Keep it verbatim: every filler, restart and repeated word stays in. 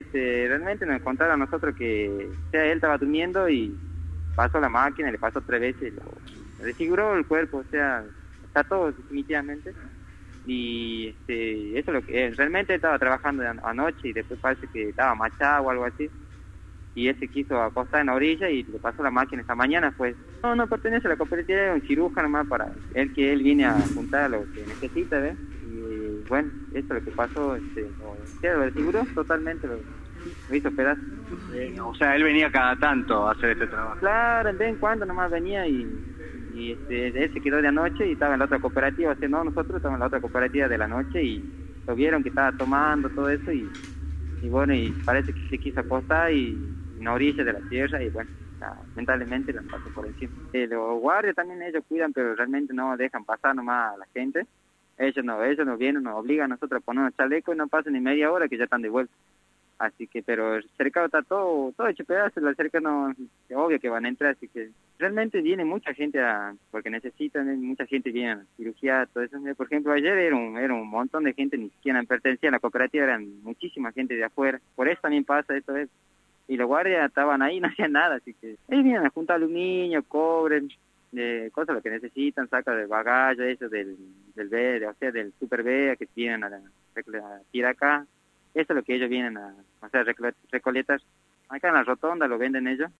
este, realmente nos contaron a nosotros que, o sea, él estaba durmiendo y pasó la máquina, le pasó tres veces, lo desfiguró el cuerpo, o sea, está todo definitivamente. Y este, eso es lo que, eh, realmente estaba trabajando an- anoche y después parece que estaba machado o algo así. Y él se quiso acostar en la orilla y le pasó la máquina esta mañana, pues. No, no pertenece a la cooperativa, es un cirujano más para él, que él viene a juntar lo que necesita, ¿ves? Y bueno, esto es lo que pasó, este, lo, sí, lo desfiguró totalmente, lo, lo hizo pedazos. Eh, o sea, él venía cada tanto a hacer este trabajo. Claro, de vez en cuando nomás venía y, y este, él se quedó de anoche y estaba en la otra cooperativa, o sea, no, nosotros estábamos en la otra cooperativa de la noche y lo vieron que estaba tomando todo eso y, y bueno, y parece que se quiso acostar y en la orilla de la tierra y bueno, lamentablemente la pasó por encima. Eh, los guardias también ellos cuidan, pero realmente no dejan pasar nomás a la gente. Ellos no, ellos nos vienen, nos obligan a nosotros a ponernos chaleco y no pasan ni media hora que ya están de vuelta. Así que, pero el cercado está todo, todo hecho pedazos, el cercado no, es obvio que van a entrar, así que realmente viene mucha gente a, porque necesitan, eh, mucha gente viene a cirugía, todo eso. Por ejemplo, ayer era un, era un montón de gente, ni siquiera pertenecía a la cooperativa, eran muchísima gente de afuera, por eso también pasa esto, es. Y los guardias estaban ahí, no hacían nada, así que ellos vienen a juntar aluminio, cobre, eh, cosas lo que necesitan, saca de bagaje, eso del, del B, o sea, del Super B, que vienen a, la, a tirar acá. Eso es lo que ellos vienen a, o sea, recoletar. Acá en la rotonda lo venden ellos.